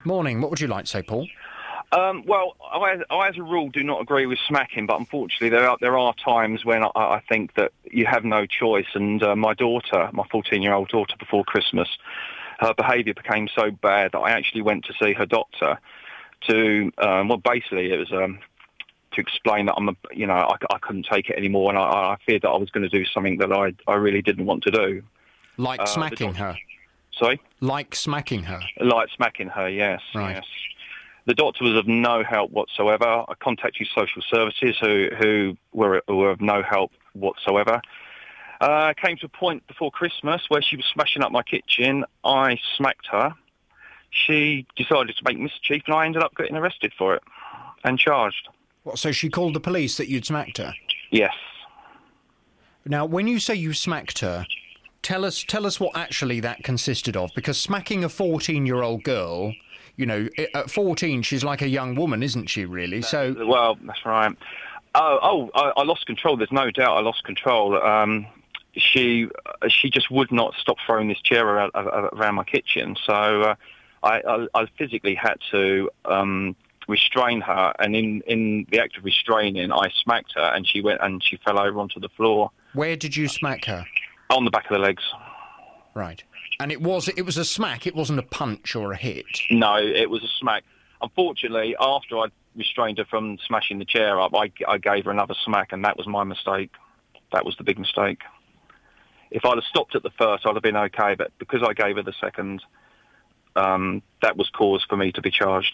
Morning. What would you like to say, Paul? Well, I, as a rule, do not agree with smacking, but unfortunately, there are times when I think that you have no choice. And my daughter, my 14-year-old daughter, before Christmas, her behaviour became so bad that I actually went to see her doctor to, basically it was to explain that I couldn't take it anymore, and I feared that I was going to do something that I really didn't want to do. Like smacking her? Sorry? Like smacking her? Like smacking her, yes. Right. Yes. The doctor was of no help whatsoever. I contacted social services who were of no help whatsoever. Came to a point before Christmas where she was smashing up my kitchen. I smacked her. She decided to make mischief, and I ended up getting arrested for it and charged. What, so she called the police that you'd smacked her? Yes. Now, when you say you smacked her, tell us what actually that consisted of, because smacking a 14-year-old girl, you know, at 14 she's like a young woman, isn't she, really? So, well, that's right. I lost control. There's no doubt I lost control. She just would not stop throwing this chair around my kitchen. So I physically had to restrain her, and in the act of restraining, I smacked her, and she fell over onto the floor. Where did you smack her? On the back of the legs. Right. And it was a smack, it wasn't a punch or a hit? No, it was a smack. Unfortunately, after I restrained her from smashing the chair up, I gave her another smack, and that was my mistake. That was the big mistake. If I'd have stopped at the first, I'd have been okay, but because I gave her the second, that was cause for me to be charged.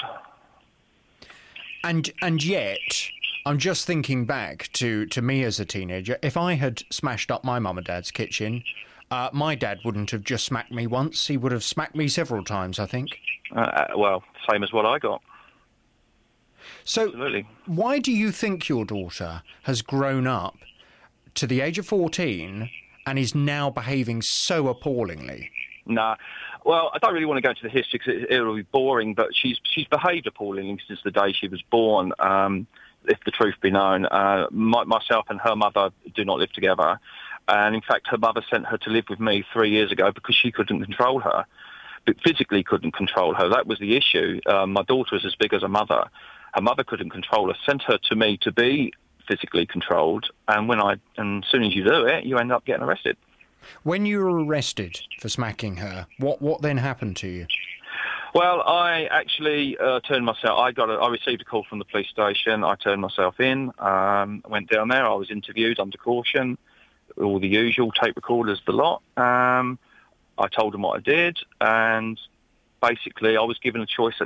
And yet, I'm just thinking back to me as a teenager. If I had smashed up my mum and dad's kitchen, my dad wouldn't have just smacked me once. He would have smacked me several times, I think. Well, same as what I got. So, absolutely. Why do you think your daughter has grown up to the age of 14 and is now behaving so appallingly? Nah. Well, I don't really want to go into the history because it'll be boring, but she's behaved appallingly since the day she was born, if the truth be known. Myself and her mother do not live together. And in fact, her mother sent her to live with me 3 years ago because she couldn't control her, but physically couldn't control her. That was the issue. My daughter is as big as her mother. Her mother couldn't control her, sent her to me to be physically controlled. And as soon as you do it, you end up getting arrested. When you were arrested for smacking her, what then happened to you? Well, I actually turned myself. I received a call from the police station. I turned myself in. Went down there. I was interviewed under caution, all the usual, tape recorders, the lot. I told them what I did, and basically I was given a choice